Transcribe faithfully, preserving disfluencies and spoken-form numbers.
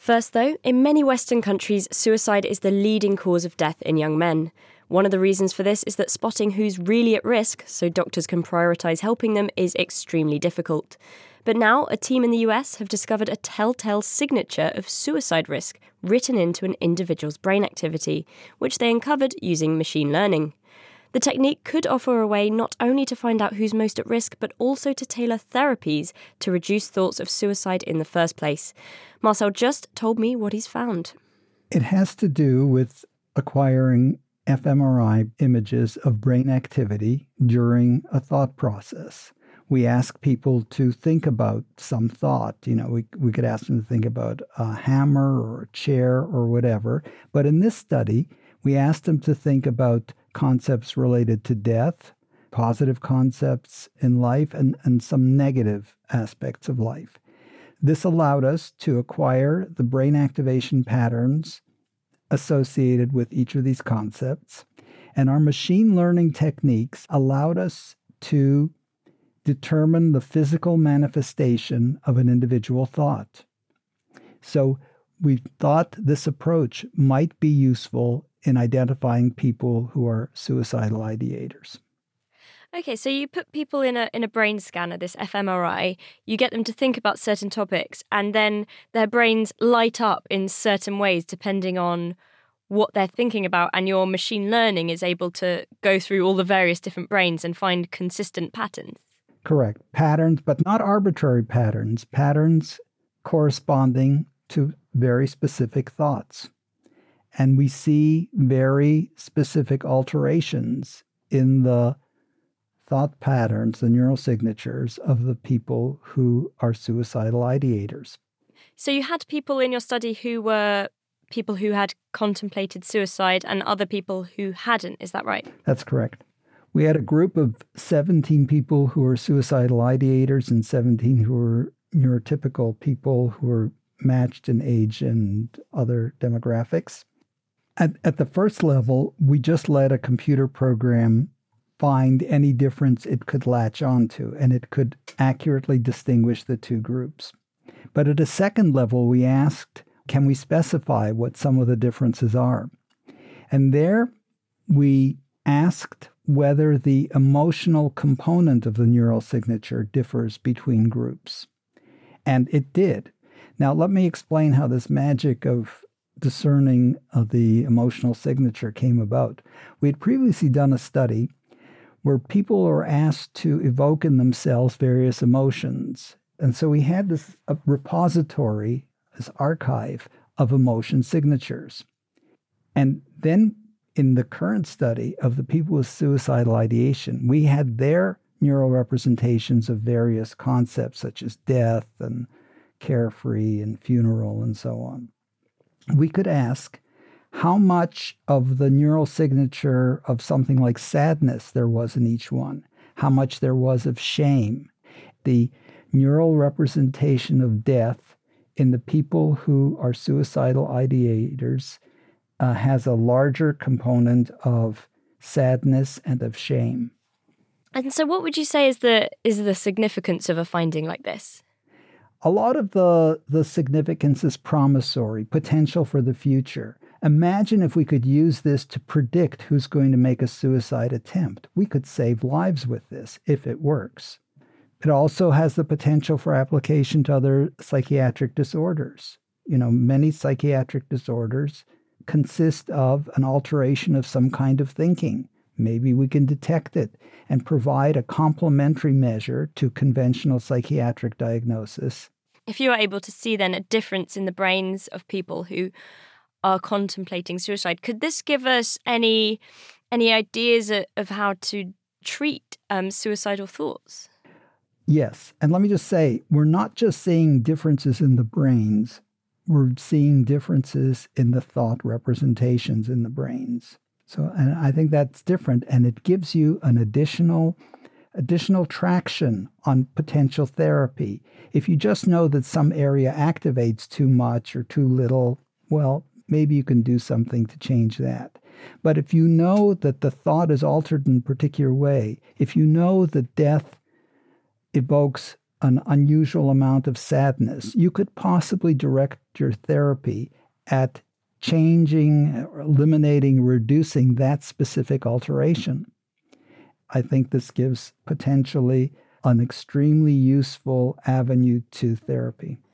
First, though, in many Western countries, suicide is the leading cause of death in young men. One of the reasons for this is that spotting who's really at risk, so doctors can prioritise helping them, is extremely difficult. But now, a team in the U S have discovered a telltale signature of suicide risk written into an individual's brain activity, which they uncovered using machine learning. The technique could offer a way not only to find out who's most at risk, but also to tailor therapies to reduce thoughts of suicide in the first place. Marcel just told me what he's found. It has to do with acquiring fMRI images of brain activity during a thought process. We ask people to think about some thought. You know, we, we could ask them to think about a hammer or a chair or whatever. But in this study, we asked them to think about concepts related to death, positive concepts in life, and, and some negative aspects of life. This allowed us to acquire the brain activation patterns associated with each of these concepts. And our machine learning techniques allowed us to determine the physical manifestation of an individual thought. So we thought this approach might be useful in identifying people who are suicidal ideators. Okay, so you put people in a in a brain scanner, this fMRI, you get them to think about certain topics, and then their brains light up in certain ways depending on what they're thinking about, and your machine learning is able to go through all the various different brains and find consistent patterns. Correct. Patterns, but not arbitrary patterns. Patterns corresponding to very specific thoughts. And we see very specific alterations in the thought patterns, the neural signatures of the people who are suicidal ideators. So you had people in your study who were people who had contemplated suicide and other people who hadn't, is that right? That's correct. We had a group of seventeen people who were suicidal ideators and seventeen who were neurotypical people who were matched in age and other demographics. At, at the first level, we just let a computer program find any difference it could latch onto, and it could accurately distinguish the two groups. But at a second level, we asked, can we specify what some of the differences are? And there we asked whether the emotional component of the neural signature differs between groups. And it did. Now, let me explain how this magic of discerning of the emotional signature came about. We had previously done a study where people were asked to evoke in themselves various emotions. And so we had this a repository, this archive of emotion signatures. And then in the current study of the people with suicidal ideation, we had their neural representations of various concepts such as death and carefree and funeral and so on. We could ask how much of the neural signature of something like sadness there was in each one, how much there was of shame. The neural representation of death in the people who are suicidal ideators uh, has a larger component of sadness and of shame. And so what would you say is the is the significance of a finding like this? A lot of the, the significance is promissory, potential for the future. Imagine if we could use this to predict who's going to make a suicide attempt. We could save lives with this if it works. It also has the potential for application to other psychiatric disorders. You know, many psychiatric disorders consist of an alteration of some kind of thinking. Maybe we can detect it and provide a complementary measure to conventional psychiatric diagnosis. If you are able to see then a difference in the brains of people who are contemplating suicide, could this give us any any ideas of how to treat um, suicidal thoughts? Yes. And let me just say, we're not just seeing differences in the brains, we're seeing differences in the thought representations in the brains. So, and I think that's different, and it gives you an additional additional traction on potential therapy. If you just know that some area activates too much or too little, well, maybe you can do something to change that. But if you know that the thought is altered in a particular way, if you know that death evokes an unusual amount of sadness, you could possibly direct your therapy at changing, eliminating, reducing that specific alteration. I think this gives potentially an extremely useful avenue to therapy.